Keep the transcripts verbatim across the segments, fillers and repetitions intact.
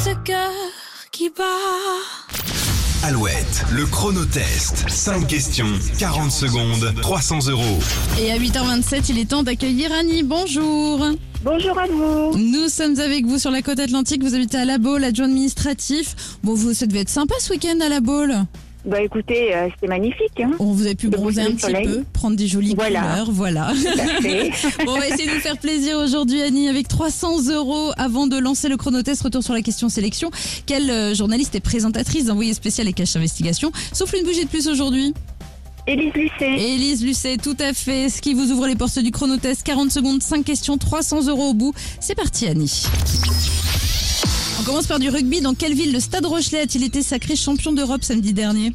ce cœur qui bat. Alouette, le chronotest. cinq questions, quarante secondes, trois cents euros. Et à huit heures vingt-sept, il est temps d'accueillir Annie. Bonjour. Bonjour à vous. Nous sommes avec vous sur la côte atlantique. Vous habitez à La Baule, adjoint administratif. Bon, vous, ça devait être sympa ce week-end à La Baule. Bah écoutez, euh, c'était magnifique. Hein. On vous avez pu Le bronzer un coucher de petit soleil. peu, prendre des jolies Voilà. couleurs, voilà. Tout à fait. Bon, on va essayer de vous faire plaisir aujourd'hui, Annie, avec trois cents euros. Avant de lancer le chronotest, retour sur la question sélection. Quelle euh, journaliste et présentatrice d'Envoyé spécial et cache investigation souffle une bougie de plus aujourd'hui? Élise Lucet. Élise Lucet, tout à fait. Ce qui vous ouvre les portes du chronotest. quarante secondes, cinq questions, trois cents euros au bout. C'est parti, Annie. On commence par du rugby. Dans quelle ville le Stade Rochelais a-t-il été sacré champion d'Europe samedi dernier?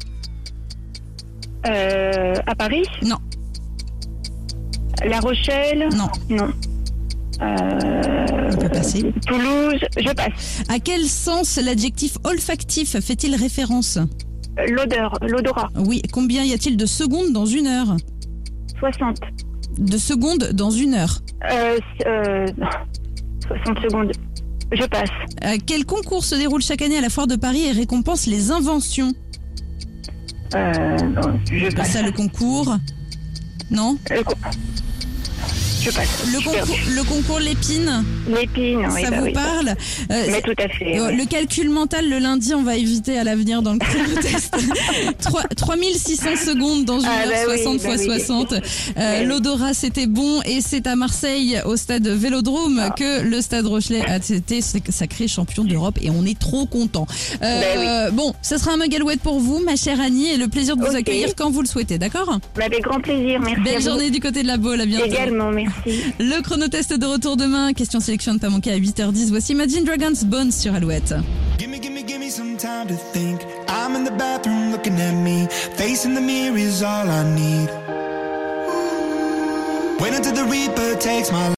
Euh, à Paris. Non. La Rochelle. Non. Non. Euh, On peut passer. Toulouse. Je passe. À quel sens l'adjectif olfactif fait-il référence? L'odeur. L'odorat. Oui. Combien y a-t-il de secondes dans une heure? soixante. De secondes dans une heure. Euh, euh, soixante secondes. Je passe. Euh, quel concours se déroule chaque année à la Foire de Paris et récompense les inventions? Euh, non, je Pas passe. ça, le concours? Non. Le con- Je passe. Le Je suis perdue. concours, le concours Lépine, L'épine. Oui, ça bah vous oui. parle? Euh, Mais tout à fait. Euh, oui. Le calcul mental le lundi, on va éviter à l'avenir dans le chronotest. trois mille six cents secondes dans une Ah, heure, bah oui, soixante bah fois oui. soixante. Euh, Ouais. L'odorat, c'était bon. Et c'est à Marseille, au stade Vélodrome, Ah. que le stade Rochelais a été sacré champion d'Europe. Et on est trop contents. Euh, Bon, ce sera un mug Alouette pour vous, ma chère Annie. Et le plaisir de vous Ok. accueillir quand vous le souhaitez, d'accord? Avec grand plaisir. Merci. à Belle vous. journée du côté de la Baule, à bientôt. Également, merci. Le chronotest de retour demain. Question sélection à ne pas manquer à huit heures dix. Voici Imagine Dragons Bones sur Alouette. Gimme, gimme, gimme some time to think. I'm in the bathroom looking at me. Facing the mirror is all I need. Wait until the Reaper takes my